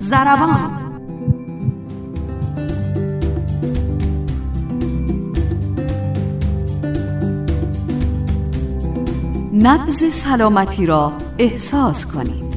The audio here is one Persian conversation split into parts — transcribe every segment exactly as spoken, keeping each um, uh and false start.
ضربان. نبض سلامتی را احساس کنید.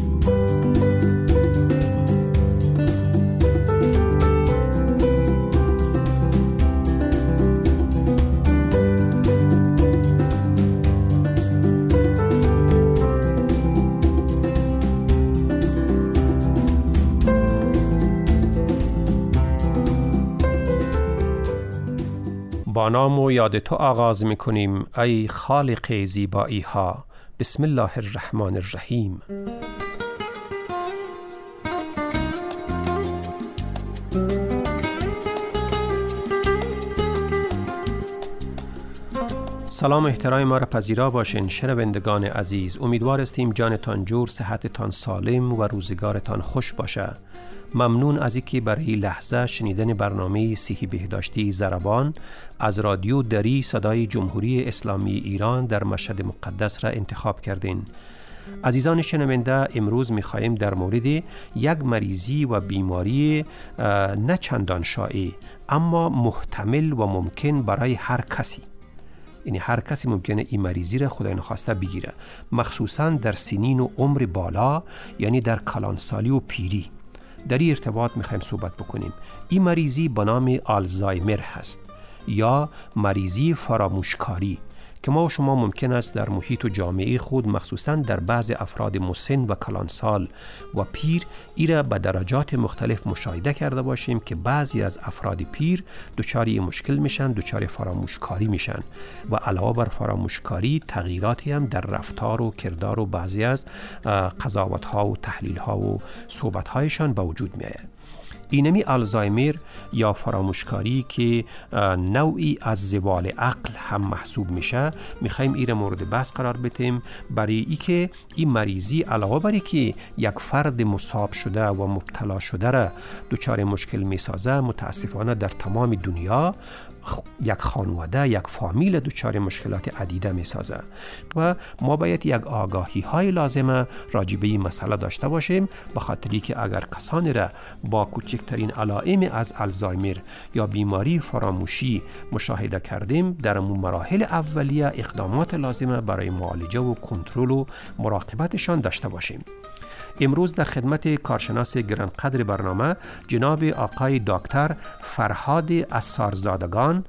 با نام و یاد تو آغاز می‌کنیم ای خالق زیبایی ها. بسم الله الرحمن الرحیم. سلام و احترام ما را پذیرا باشین شنوندگان عزیز. امیدوار هستیم جانتان جور، صحتتان سالم و روزگارتان خوش باشه. ممنون از اینکه برای لحظه شنیدن برنامه صحی بهداشتی ضربان از رادیو دری صدای جمهوری اسلامی ایران در مشهد مقدس را انتخاب کردین. عزیزان شنونده، امروز می‌خواهیم در مورد یک مریضی و بیماری نه چندان شایع اما محتمل و ممکن برای هر کسی، یعنی هر کسی ممکنه این مریضی را خدای نخواسته بگیره، مخصوصا در سنین و عمر بالا، یعنی در کلانسالی و پیری. در این ارتباط میخوایم صحبت بکنیم. این مریضی به نام آلزایمر هست یا مریضی فراموشکاری که ما و شما ممکن است در محیط و جامعه خود، مخصوصا در بعض افراد مسن و کلانسال و پیر، ایره به درجات مختلف مشاهده کرده باشیم که بعضی از افراد پیر دچار مشکل میشن، دچار فراموشکاری میشن و علاوه بر فراموشکاری تغییراتی هم در رفتار و کردار و بعضی از قضاوت ها و تحلیل ها و صحبت هایشان به وجود میآید. اینمی آلزایمر یا فراموشکاری که نوعی از زوال عقل هم محسوب میشه، میخوایم این مورد بحث قرار بدیم، برای ای که این مریضی علاوه بر که یک فرد مصاب شده و مبتلا شده را دچار مشکل میسازه، متاسفانه در تمام دنیا یک خانواده، یک فامیل دچار مشکلات عدیده میسازه و ما باید یک آگاهی های لازمه راجع به این مسئله داشته باشیم، به خاطری که اگر کسانی را با کوچکترین علائم از آلزایمر یا بیماری فراموشی مشاهده کردیم، در امون مراحل اولیه اقدامات لازمه برای معالجه و کنترل و مراقبتشان داشته باشیم. امروز در خدمت کارشناس گرانقدر برنامه جناب آقای دکتر فرهاد اسارزادگان،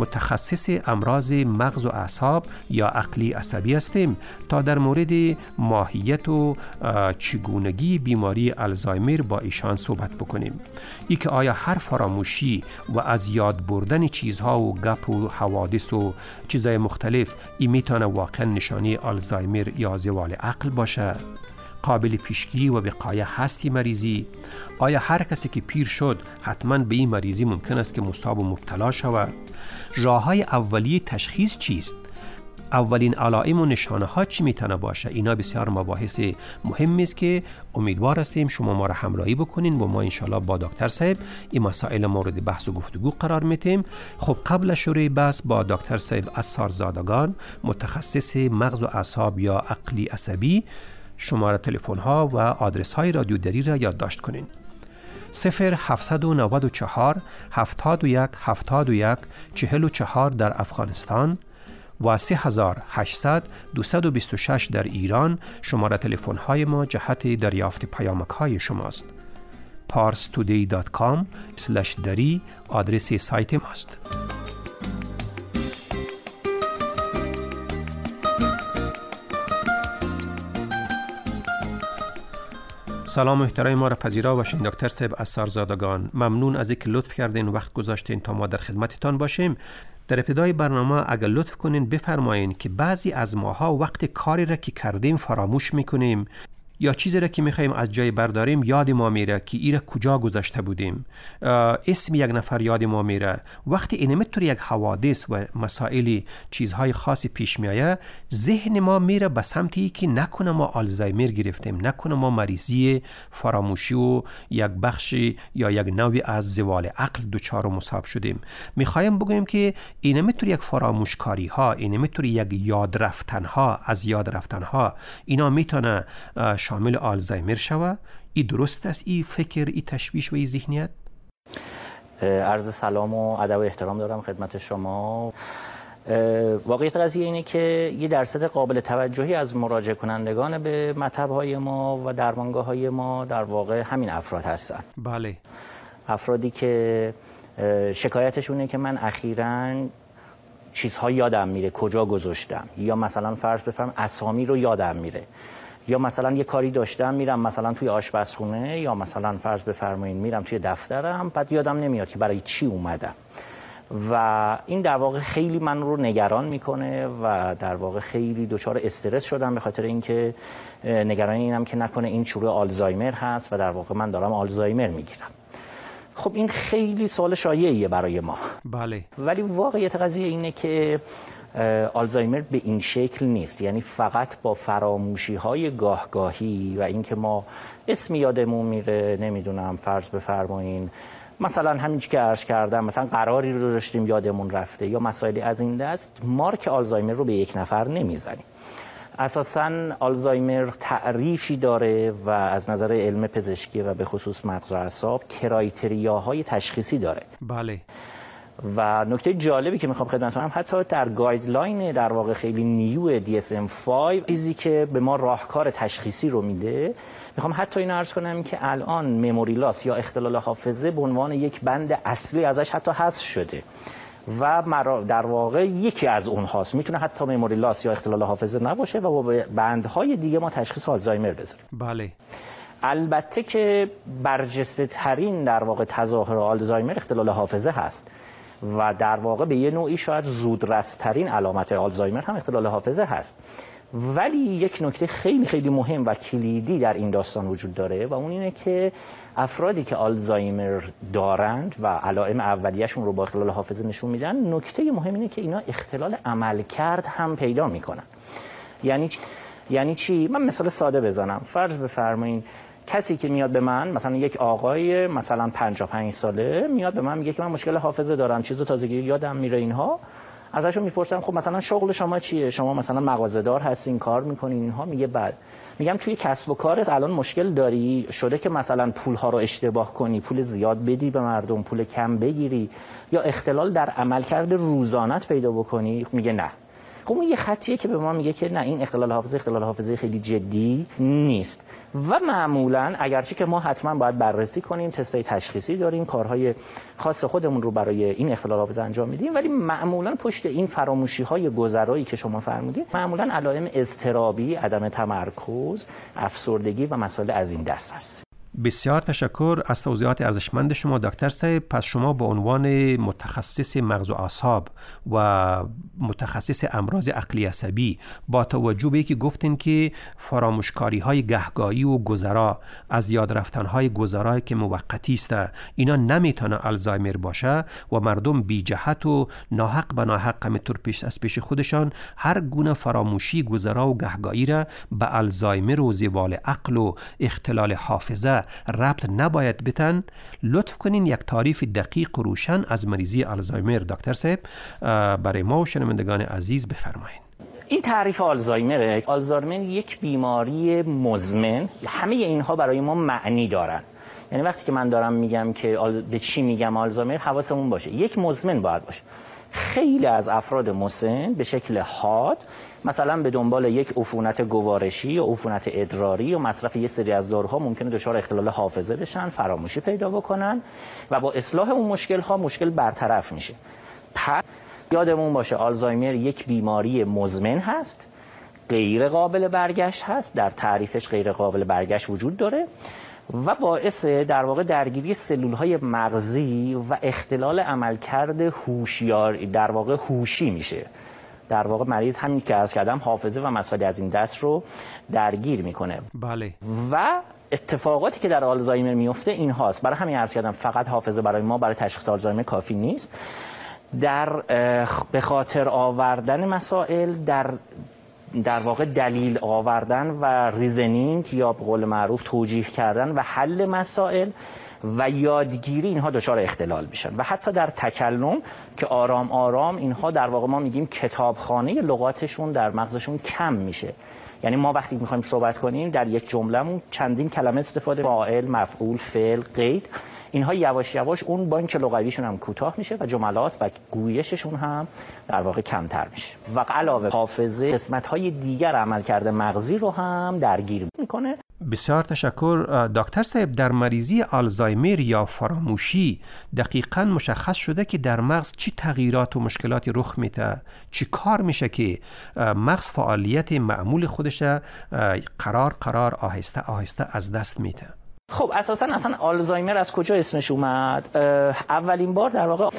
متخصص امراض مغز و اعصاب یا عقلی عصبی هستیم تا در مورد ماهیت و چگونگی بیماری آلزایمر با ایشان صحبت بکنیم. ای که آیا هر فراموشی و از یاد بردن چیزها و گپ و حوادث و چیزهای مختلف این میتونه واقعا نشانی آلزایمر یا زوال عقل باشه؟ قابل پیشگیری و وقایه هستی مریضی؟ آیا هر کسی که پیر شد حتما به این مریضی ممکن است که مصاب و مبتلا شود؟ راه‌های اولیه تشخیص چیست؟ اولین علائم و نشانه ها چی میتونه باشه؟ اینا بسیار مباحث مهم است که امیدوار هستیم شما ما را همراهی بکنین و ما انشالله با دکتر صاحب این مسائل مورد بحث و گفتگو قرار میتیم. خب قبل از شروع بحث با دکتر صاحب اسارزادگان، متخصص مغز و اعصاب یا عقلی عصبی، شماره تلفن ها و آدرس های رادیو دری را یادداشت کنین. صفر هفتصد و نود و چهار هفتاد و یک هفتاد و یک چهل و چهار در افغانستان و سه هزار و هشتصد دویست و بیست و شش در ایران. شماره تلفن های ما جهت دریافت پیامک های شماست. پارس تودی دات کام اسلش دری آدرس سایت ماست. سلام و احترام ما را پذیرا باشین دکتر صاحب اسارزادگان. ممنون از اینکه لطف کردین وقت گذاشتین تا ما در خدمتتان باشیم. در ابتدای برنامه اگر لطف کنین بفرمایین که بعضی از ماها وقت کاری را که کردیم فراموش میکنیم یا چیزی را که میخوایم از جای برداریم یاد ما میره که ایره کجا گذاشته بودیم، اسم یک نفر یاد ما میره. وقتی اینمطور یک حوادث و مسائل چیزهای خاصی پیش میایه، ذهن ما میره به سمتی که نکنه ما آلزایمر گرفتیم، نکنه ما مریضی فراموشی و یک بخشی یا یک نوعی از زوال عقل دچار و مصاب شدیم. میخوایم بگویم که اینمطور یک فراموشکاری ها، اینمطور یک یاد رفتن ها، از یاد رفتن ها، اینا میتونه شامل آلزایمر شوه. این درست است این فکر، این تشویش و این ذهنیت؟ عرض سلام و ادب و احترام دارم خدمت شما. واقعیت قضیه اینه که یه درصد قابل توجهی از مراجعه کنندگان به مطب‌های ما و درمانگاه‌های ما در واقع همین افراد هستن. بله. افرادی که شکایتشونه که من اخیراً چیزها یادم میره کجا گذاشتم، یا مثلا فرض بفرم اسامی رو یادم میره، یا مثلا یه کاری داشتم میرم مثلا توی آشپزخونه، یا مثلا فرض بفرمایید میرم توی دفترم بعد یادم نمیاد که برای چی اومدم و این در واقع خیلی من رو نگران میکنه و در واقع خیلی دچار استرس شدم به خاطر اینکه نگرانی اینم که نکنه این شروع آلزایمر هست و در واقع من دارم آلزایمر میگیرم. خب این خیلی سوال شایعیه برای ما. بله. ولی واقعیت قضیه اینه که آلزایمر به این شکل نیست، یعنی فقط با فراموشی های گاهگاهی و اینکه ما اسم یادمون میره، نمیدونم فرض بفرمایین مثلا همین که عرض کردم مثلا قراری رو داشتیم یادمون رفته یا مسائلی از این دست، مارک آلزایمر رو به یک نفر نمیزنیم. اساساً آلزایمر تعریفی داره و از نظر علم پزشکی و به خصوص مغز و اعصاب کرایتریاهای تشخیصی داره. بله. و نکته جالبی که میخوام خدمتتون هم حتی در گایدلاین در واقع خیلی نیو دی اس ام پنج چیزی که به ما راهکار تشخیصی رو میده، میخوام حتی اینو عرض کنم که الان مموری لاس یا اختلال حافظه به عنوان یک بند اصلی ازش حتی حذف شده و در واقع یکی از اونهاست. میتونه حتی مموری لاس یا اختلال حافظه نباشه و با بندهای دیگه ما تشخیص آلزایمر بذاریم. بله. البته که برجسته ترین در واقع تظاهر آلزایمر اختلال حافظه هست و در واقع به یه نوعی شاید زودرس‌ترین علامت آلزایمر هم اختلال حافظه هست. ولی یک نکته خیلی خیلی مهم و کلیدی در این داستان وجود داره و اون اینه که افرادی که آلزایمر دارند و علائم اولیه‌شون رو با اختلال حافظه نشون میدن، نکته مهم اینه که اینا اختلال عملکرد هم پیدا میکنن. یعنی یعنی چی؟ من مثال ساده بزنم. فرض بفرمایید کسی که میاد به من، مثلا یک آقای مثلا پنجاه و پنج ساله میاد به من میگه که من مشکل حافظه دارم، چیزو تازگی یادم میره اینها. ازشون میپرسم خب مثلا شغل شما چیه؟ شما مثلا مغازه‌دار هستین، کار میکنین اینها؟ میگه بله. میگم توی کسب و کارت الان مشکل داری؟ شده که مثلا پولها رو اشتباه کنی، پول زیاد بدی به مردم، پول کم بگیری، یا اختلال در عملکرد روزانت پیدا بکنی؟ میگه نه. خب اون یه خطیه که به ما میگه که نه، این اختلال حافظه اختلال حافظه خیلی جدی نیست. و معمولا اگرچه که ما حتما باید بررسی کنیم، تستای تشخیصی داریم، کارهای خاص خودمون رو برای این اختلال حافظه انجام میدیم، ولی معمولا پشت این فراموشی های گذرایی که شما فرمودید معمولا علائم اضطرابی، عدم تمرکز، افسردگی و مسائل از این دست است. بسیار تشکر از توضیحات ارزشمند شما دکتر صاحب. پس شما به عنوان متخصص مغز و اعصاب و متخصص امراض عقلی عصبی، با توجه به اینکه گفتین که فراموشکاری های گهگاهی و گذرا از یاد رفتن های گذرایی که موقتی است، اینا نمیتونه آلزایمر باشه و مردم بی جهت و ناحق به ناحق همینطور پیش از پیش خودشان هر گونه فراموشی گذرا و گهگاهی را به آلزایمر و زوال عقل و اختلال حافظه ربط نباید بتن. لطف کنین یک تعریف دقیق و روشن از مریضی آلزایمر دکتر صاحب برای ما و شنوندگان عزیز بفرمایید. این تعریف آلزایمر، آلزایمر یک بیماری مزمن، همه اینها برای ما معنی دارن. یعنی وقتی که من دارم میگم که آل... به چی میگم آلزایمر، حواسمون باشه یک مزمن باید باشه. خیلی از افراد مسن به شکل حاد مثلا به دنبال یک عفونت گوارشی یا عفونت ادراری یا مصرف یک سری از داروها ممکنه دچار اختلال حافظه بشن، فراموشی پیدا بکنن و با اصلاح اون مشکل ها مشکل برطرف میشه. پس یادمون باشه آلزایمر یک بیماری مزمن هست، غیر قابل برگشت هست، در تعریفش غیر قابل برگشت وجود داره و باعث در واقع درگیری سلول‌های مغزی و اختلال عملکرد هوشیار در واقع هوشی میشه. در واقع مریض همین که عرض کردم حافظه و مسائل از این دست رو درگیر میکنه. بله. و اتفاقاتی که در آلزایمر میفته این هاست. برای همین عرض کردم فقط حافظه برای ما برای تشخیص آلزایمر کافی نیست. در به خاطر آوردن مسائل، در در واقع دلیل آوردن و ریزنینگ یا به قول معروف توجیه کردن و حل مسائل و یادگیری اینها دچار اختلال میشن و حتی در تکلم که آرام آرام اینها در واقع ما میگیم کتابخانه لغاتشون در مغزشون کم میشه. یعنی ما وقتی میخوایم صحبت کنیم در یک جملهمون چندین کلمه استفاده، فاعل، مفعول، فعل، قید، اینها یواش یواش اون بانک لغویشون هم کوتاه میشه و جملات و گویششون هم در واقع کمتر میشه و علاوه حافظه قسمت‌های دیگر عملکرد مغزی رو هم درگیر میکنه. بسیار تشکر دکتر صاحب. در مریضی آلزایمر یا فراموشی دقیقاً مشخص شده که در مغز چی تغییرات و مشکلاتی رخ میده، چی کار میشه که مغز فعالیت معمول خودش قرار قرار آهسته آهسته از دست میده؟ خب اساساً اصلا آلزایمر از کجا اسمش اومد؟ اولین بار در واقع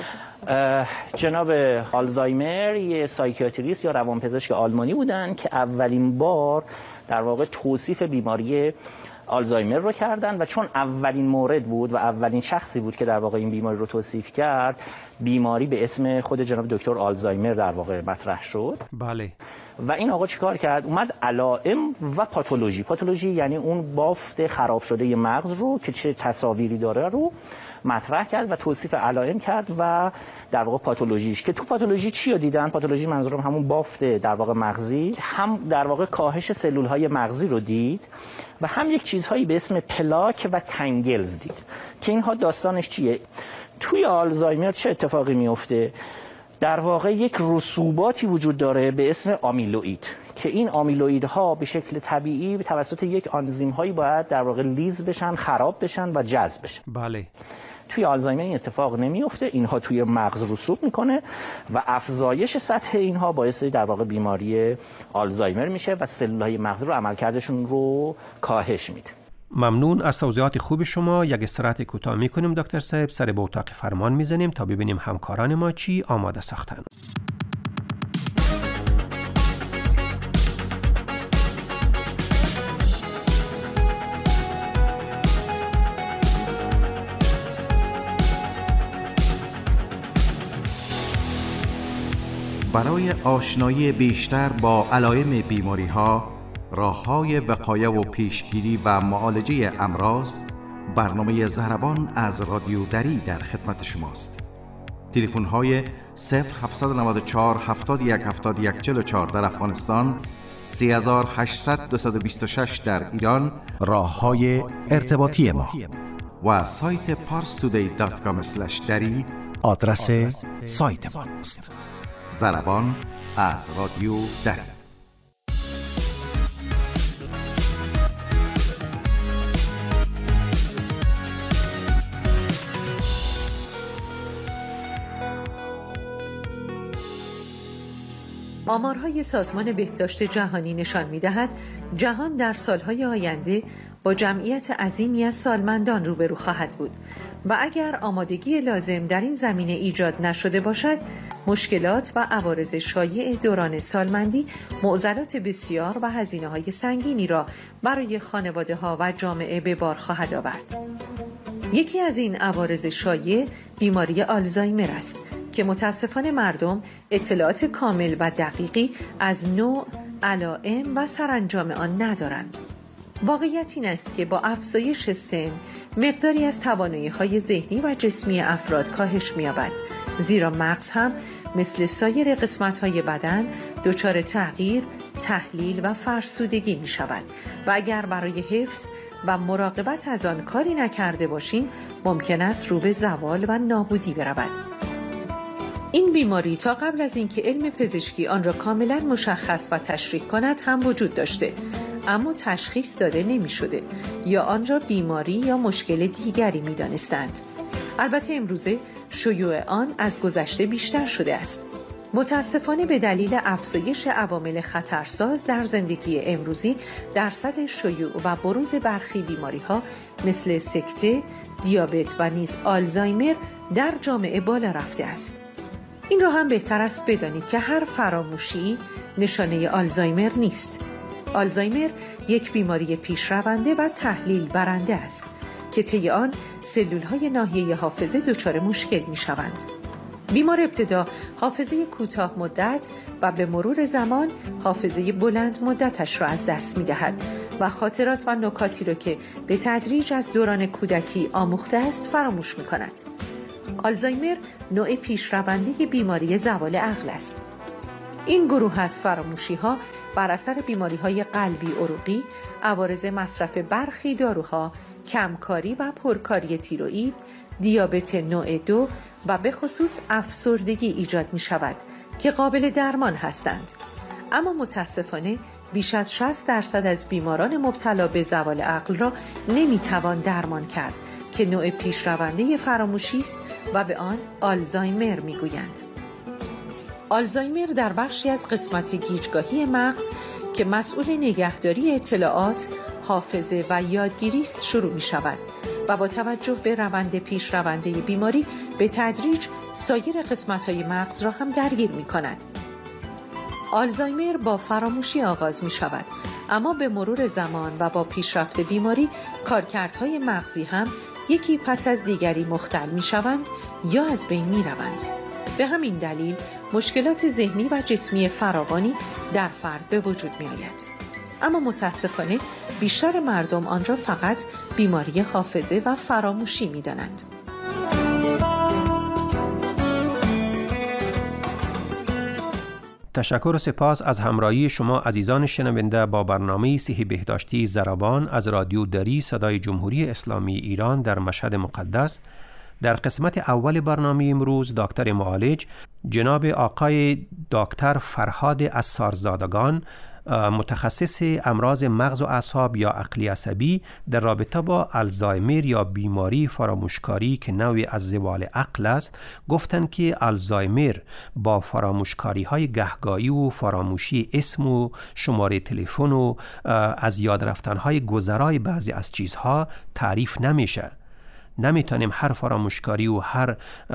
جناب آلزایمر یه سایکیاتریست یا روانپزشک آلمانی بودن که اولین بار در واقع توصیف بیماری آلزایمر رو کردن و چون اولین مورد بود و اولین شخصی بود که در واقع این بیماری رو توصیف کرد، بیماری به اسم خود جناب دکتر آلزایمر در واقع مطرح شد. بله. و این آقا چیکار کرد؟ اومد علائم و پاتولوژی، پاتولوژی یعنی اون بافت خراب شده مغز رو که چه تصاویری داره رو مطرح کرد و توصیف علائم کرد و در واقع پاتولوژیش که تو پاتولوژی چی رو دیدن؟ پاتولوژی منظورم همون بافت در واقع مغزی، هم در واقع کاهش سلول‌های مغزی رو دید و هم یک چیزهایی به اسم پلاک و تنگلز دید که اینها داستانش چیه؟ توی آلزایمر چه اتفاقی میفته؟ در واقع یک رسوباتی وجود داره به اسم آمیلوئید که این آمیلوئیدها به شکل طبیعی به توسط یک آنزیم هایی باید در واقع لیز بشن، خراب بشن و جذب بشن. بله. توی آلزایمر این اتفاق نمیفته، اینها توی مغز رسوب میکنه و افزایش سطح اینها باعث در واقع بیماری آلزایمر میشه و سلولهای مغزی رو عملکردشون رو کاهش میده. ممنون از توضیحات خوب شما. یک استراحت کوتاه میکنیم دکتر صاحب، سر به اتاق فرمان میزنیم تا ببینیم همکاران ما چی آماده ساختن. برای آشنایی بیشتر با علائم بیماری‌ها، راه‌های وقایه و پیشگیری و معالجه امراض، برنامه ضربان از رادیو دری در خدمت شماست. تلفن‌های صفر هفت نه چهار هفتاد و یک هفتاد و یک چهل و چهار در افغانستان، سه هشت صفر دو دو شش در ایران، راه‌های ارتباطی ما و سایت پارس تودی دات کام اسلش دری آدرس سایت ماست. ضربان از رادیو دری. آمارهای سازمان بهداشت جهانی نشان می‌دهد جهان در سالهای آینده با جمعیت عظیمی از سالمندان روبرو خواهد بود و اگر آمادگی لازم در این زمینه ایجاد نشده باشد، مشکلات و عوارض شایع دوران سالمندی معضلات بسیار و هزینه‌های سنگینی را برای خانواده‌ها و جامعه به بار خواهد آورد. یکی از این عوارض شایع بیماری آلزایمر است که متاسفانه مردم اطلاعات کامل و دقیقی از نوع، علائم و سرانجام آن ندارند. واقعیت این است که با افزایش سن مقداری از توانایی‌های ذهنی و جسمی افراد کاهش می‌یابد، زیرا مغز هم مثل سایر قسمت‌های بدن دچار تغییر، تحلیل و فرسودگی می‌شود و اگر برای حفظ و مراقبت از آن کاری نکرده باشیم ممکن است رو به زوال و نابودی برود. این بیماری تا قبل از اینکه علم پزشکی آن را کاملا مشخص و تشریح کند هم وجود داشته، اما تشخیص داده نمی شده یا آن را بیماری یا مشکل دیگری می دانستند. البته امروزه شیوع آن از گذشته بیشتر شده است. متاسفانه به دلیل افزایش عوامل خطرساز در زندگی امروزی، درصد شیوع و بروز برخی بیماری‌ها مثل سکته، دیابت و نیز آلزایمر در جامعه بالا رفته است. این را هم بهتر است بدانید که هر فراموشی نشانه آلزایمر نیست. آلزایمر یک بیماری پیشرونده و تحلیل برنده است که طی آن سلول‌های ناحیه حافظه دچار مشکل می‌شوند. بیمار ابتدا حافظه کوتاه مدت و به مرور زمان حافظه بلند مدتش را از دست می‌دهد و خاطرات و نکاتی رو که به تدریج از دوران کودکی آموخته است فراموش می‌کند. آلزایمر نوع پیشروندی بیماری زوال عقل است. این گروه از فراموشی‌ها بر اثر بیماری‌های قلبی عروقی، عوارض مصرف برخی داروها، کمکاری و پرکاری تیروئید، دیابت نوع دو و به خصوص افسردگی ایجاد می‌شود که قابل درمان هستند. اما متاسفانه بیش از شصت درصد از بیماران مبتلا به زوال عقل را نمی‌توان درمان کرد که نوع پیشرونده فراموشی است و به آن آلزایمر می‌گویند. آلزایمر در بخشی از قسمت گیجگاهی مغز که مسئول نگهداری اطلاعات، حافظه و یادگیری است شروع می شود و با توجه به روند پیشرونده بیماری به تدریج سایر قسمت‌های مغز را هم درگیر می کند. آلزایمر با فراموشی آغاز می شود، اما به مرور زمان و با پیشرفت بیماری کارکردهای مغزی هم یکی پس از دیگری مختل می شوند یا از بین می روند. به همین دلیل مشکلات ذهنی و جسمی فراوانی در فرد به وجود می آید. اما متاسفانه بیشتر مردم آن را فقط بیماری حافظه و فراموشی می دانند. تشکر و سپاس از همراهی شما عزیزان شنونده با برنامه صحی بهداشتی ضربان از رادیو دری صدای جمهوری اسلامی ایران در مشهد مقدس. در قسمت اول برنامه امروز دکتر معالج جناب آقای دکتر فرهاد اسارزادگان، متخصص امراض مغز و اعصاب یا عقلی عصبی، در رابطه با آلزایمر یا بیماری فراموشکاری که نوعی از زوال عقل است، گفتند که آلزایمر با فراموشکاری های گهگاهی و فراموشی اسم و شماره تلفن و از یاد رفتن های گذرای بعضی از چیزها تعریف نمیشه. نمیتونیم هر فراموشکاری و هر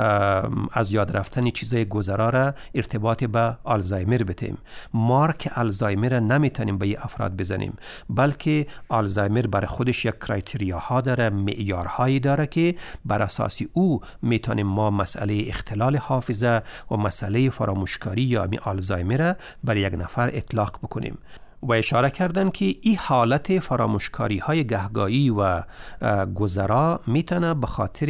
از یاد رفتن چیزای گذرا را ارتباط به آلزایمر بدیم. مارک آلزایمر نمیتونیم به افراد بزنیم، بلکه آلزایمر برای خودش یک کرایتریاها داره، معیارهایی داره که بر اساس او میتونیم ما مسئله اختلال حافظه و مسئله فراموشکاری یا می آلزایمر برای یک نفر اطلاق بکنیم. و اشاره کردن که این حالت فراموشکاری های گهگاهی و گذرا میتونه به خاطر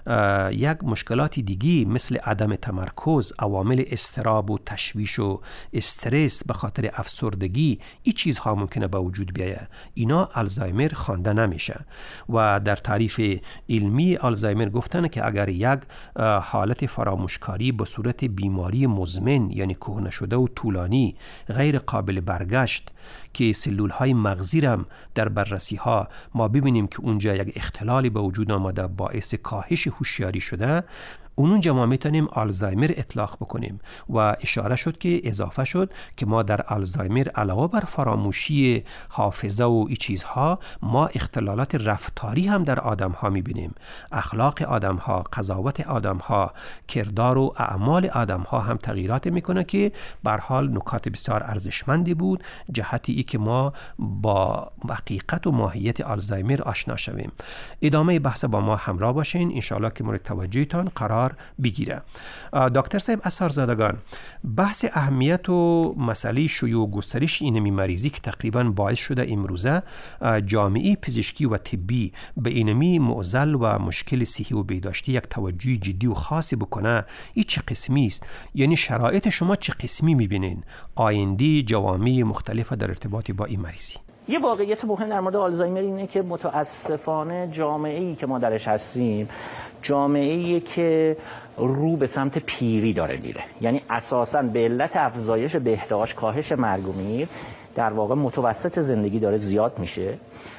یک مشکلات دیگی مثل عدم تمرکز، عوامل اضطراب و تشویش و استرس، به خاطر افسردگی، این چیزها ممکنه به وجود بیاید. اینا آلزایمر خوانده نمیشه. و در تعریف علمی آلزایمر گفتن که اگر یک حالت فراموشکاری به صورت بیماری مزمن یعنی کهنه شده و طولانی غیر قابل برگشت که سلول های مغزی رم در بررسی ها ما ببینیم که اونجا یک اختلالی به وجود آمده باعث کاهش هوشیاری شده، اونجا ما میتونیم آلزایمر اطلاق بکنیم. و اشاره شد که اضافه شد که ما در آلزایمر علاوه بر فراموشی حافظه و این چیزها ما اختلالات رفتاری هم در آدم ها میبینیم. اخلاق آدم ها، قضاوت آدم ها، کردار و اعمال آدم ها هم تغییرات میکنه که به هر حال نکات بسیار ارزشمندی بود جهتی ای که ما با حقیقت و ماهیت آلزایمر آشنا شویم. ادامه بحث با ما همراه باشین ان شاءالله که مورد توجهتان قرار بگیره. دکتر صاحب اسارزادگان، بحث اهمیت و مسئله شیوع و گسترش این مریضی که تقریبا باعث شده امروزه جامعه پزشکی و طبی به اینمی معضل و مشکل صحی و بهداشتی یک توجه جدی و خاصی بکنه، این چه قسمی است؟ یعنی شرایط شما چه قسمی میبینین آینده جوامع مختلف در ارتباط با این مریضی؟ یه واقعیت مهم در مورد آلزایمر اینه که متاسفانه جامعه‌ای که ما درش هستیم جامعه‌ای که رو به سمت پیری داره میره، یعنی اساساً به علت افزایش بهداشت، کاهش مرگ و میر، در واقع متوسط زندگی داره زیاد میشه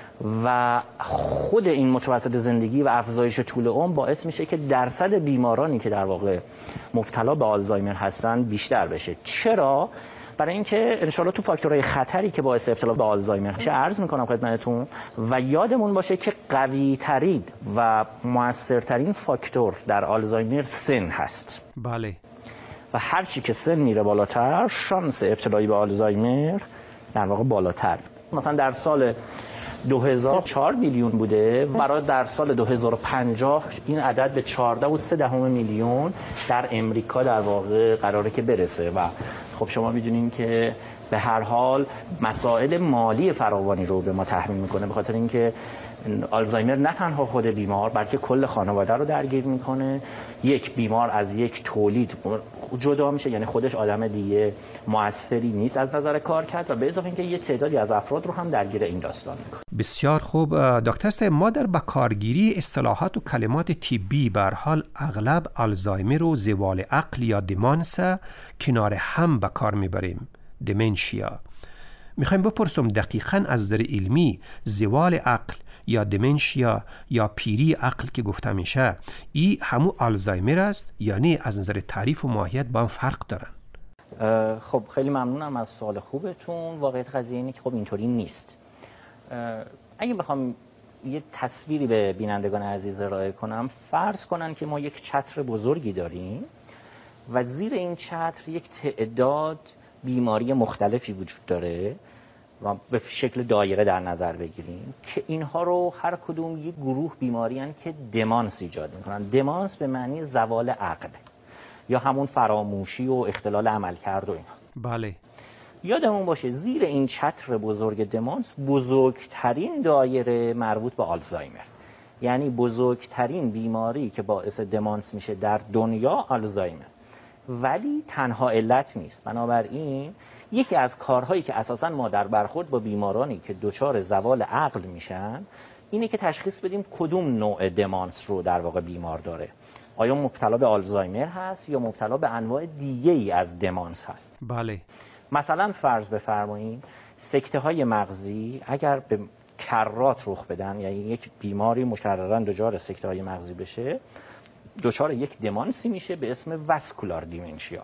و خود این متوسط زندگی و افزایش طول عمر باعث میشه که درصد بیمارانی که در واقع مبتلا به آلزایمر هستن بیشتر بشه. چرا؟ برای اینکه انشالله تو فاکتورهای خطری که باعث ابتلا به آلزایمر میشه عرض میکنم خدمتتون و یادمون باشه که قوی ترین و موثرترین فاکتور در آلزایمر سن هست. بله. و هر چی که سن میره بالاتر شانس ابتلایی به آلزایمر در واقع بالاتر. مثلا در سال دو هزار و چهار میلیون بوده، برای در سال دو هزار و پنجاه این عدد به چهارده و سه دهم میلیون در امریکا در واقع قراره که برسه. و خب شما میدونین که به هر حال مسائل مالی فراوانی رو به ما تحمیل میکنه، به خاطر اینکه آلزایمر نه تنها خود بیمار بلکه کل خانواده رو درگیر میکنه. یک بیمار از یک تولید جدا میشه، یعنی خودش آدم دیگه موثری نیست از نظر کار کرد و به اضافه اینکه یه تعدادی از افراد رو هم درگیر این داستان میکنه. بسیار خوب دکتر صاحب، ما در بکارگیری اصطلاحات و کلمات طبی به هر حال اغلب آلزایمر و زوال عقل یا دمانس کنار هم به کار میبریم، دمنشیا. میخوایم بپرسم دقیقاً از نظر علمی زوال عقل یا دمنشیا یا پیری عقل که گفته میشه ای همو آلزایمر است یا نه؟ از نظر تعریف و ماهیت با هم فرق دارن؟ خب خیلی ممنونم از سوال خوبتون. واقعیت قضیه اینه که خب اینطوری نیست. اگه بخوام یه تصویری به بینندگان عزیز ارائه کنم، فرض کنن که ما یک چتر بزرگی داریم و زیر این چتر یک تعداد بیماری مختلفی وجود داره و به شکل دایره در نظر بگیریم که اینها رو هر کدوم یک گروه بیماری هن که دمانس ایجاد میکنن. دمانس به معنی زوال عقل یا همون فراموشی و اختلال عملکرد و اینها. بله. یادمون باشه زیر این چتر بزرگ دمانس بزرگترین دایره مربوط به آلزایمر، یعنی بزرگترین بیماری که باعث دمانس میشه در دنیا آلزایمر، ولی تنها علت نیست. بنابراین یکی از کارهایی که اساساً ما در برخورد با بیمارانی که دچار زوال عقل میشن اینه که تشخیص بدیم کدوم نوع دمانس رو در واقع بیمار داره. آیا مبتلا به آلزایمر هست یا مبتلا به انواع دیگه ای از دمانس هست؟ بله. مثلا فرض بفرمایید سکته های مغزی اگر به کرات رخ بدن، یعنی یک بیماری مکرراً دچار سکته های مغزی بشه، دچار یک دمانسی میشه به اسم واسکولار دیمنشیا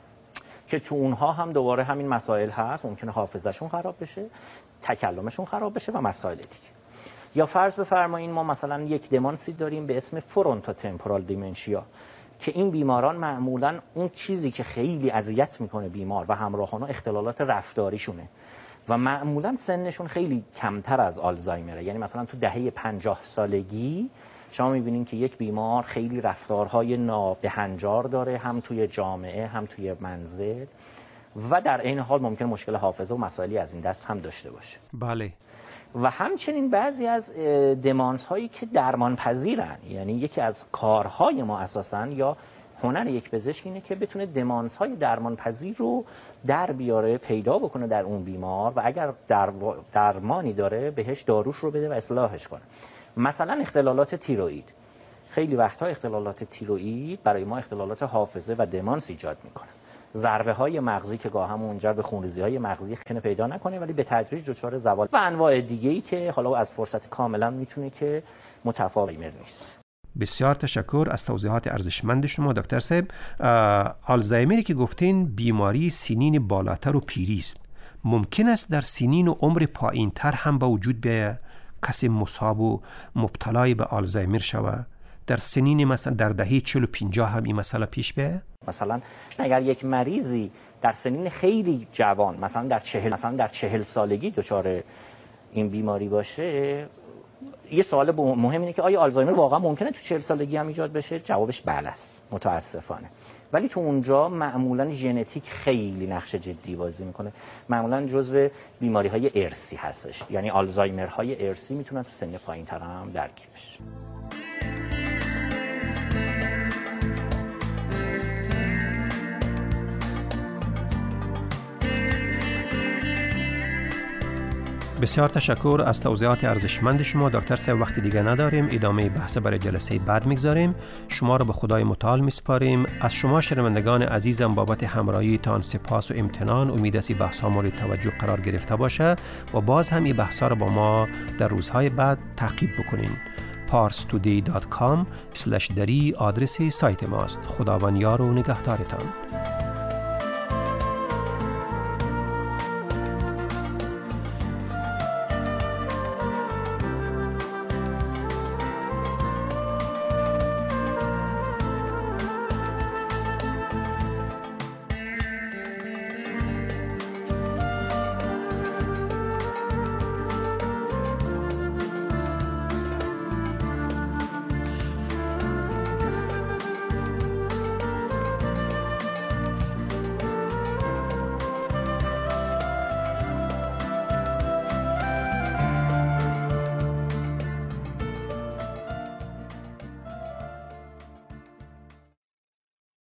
که تو اونها هم دوباره همین مسائل هست. ممکنه حافظهشون خراب بشه، تکلمشون خراب بشه و مسائل دیگه. یا فرض بفرمایید ما مثلا یک دمانسی داریم به اسم فرونتو تمپورال دیمنشیا که این بیماران معمولا اون چیزی که خیلی اذیت میکنه بیمار و همراهان اختلالات رفتاریشونه و معمولا سنشون خیلی کمتر از آلزایمره. یعنی مثلا تو دهه پنجاه سالگی شما میبینین که یک بیمار خیلی رفتارهای نابهنجار داره، هم توی جامعه هم توی منزل، و در این حال ممکن مشکل حافظه و مسائلی از این دست هم داشته باشه. بله. و همچنین بعضی از دمانس هایی که درمان پذیرن، یعنی یکی از کارهای ما اساساً یا هنر یک پزشک اینه که بتونه دمانس های درمان پذیر رو در بیاره، پیدا بکنه در اون بیمار و اگر در درمانی داره بهش داروش رو بده و اصلاحش کنه. مثلا اختلالات تیروئید، خیلی وقتها اختلالات تیروئید برای ما اختلالات حافظه و دمانس ایجاد میکنه. ضربه های مغزی که گاه هم منجر به خونریزی های مغزی کنه پیدا نکنه، ولی به تدریج دچار زوال و انواع دیگه ای که حالا از فرصت کاملا میتونه که متفاوت نیست. بسیار تشکر از توضیحات ارزشمند شما دکتر صاحب. آلزایمری که گفتین بیماری سنین بالاتر و پیری است، ممکن است در سنین و عمر پایینتر هم با وجود بیاید کسی مصاب و مبتلای به آلزایمر شود؟ در سنین مثلا در دهه چهل و پنجاه هم این مسئله پیش بیاید؟ مثلا اگر یک مریضی در سنین خیلی جوان، مثلا در چهل مثلا در چهل سالگی دچار این بیماری باشه، یه سوال مهم اینه که آیا آلزایمر واقعا ممکنه تو چهل سالگی هم ایجاد بشه؟ جوابش بله است، متاسفانه. ولی تو اونجا معمولا ژنتیک خیلی نقش جدی بازی میکنه. معمولا جزو بیماری های ارثی هستش، یعنی آلزایمر های ارثی میتونن تو سن پایین‌تر هم درگیر بشه. بسیار تشکر از توضیحات ارزشمند شما دکتر صاحب. وقتی دیگه نداریم، ادامه بحث برای جلسه بعد میگذاریم. شما را به خدای متعال میسپاریم. از شما شنوندگان عزیزم بابت همراهیتان سپاس و امتنان. امید است بحث ها مورد توجه قرار گرفته باشه و باز هم این بحث ها را با ما در روزهای بعد تعقیب بکنین. پارس تودی دات کام اسلش دری آدرس سایت ماست. خداوند یار و نگهدارتان.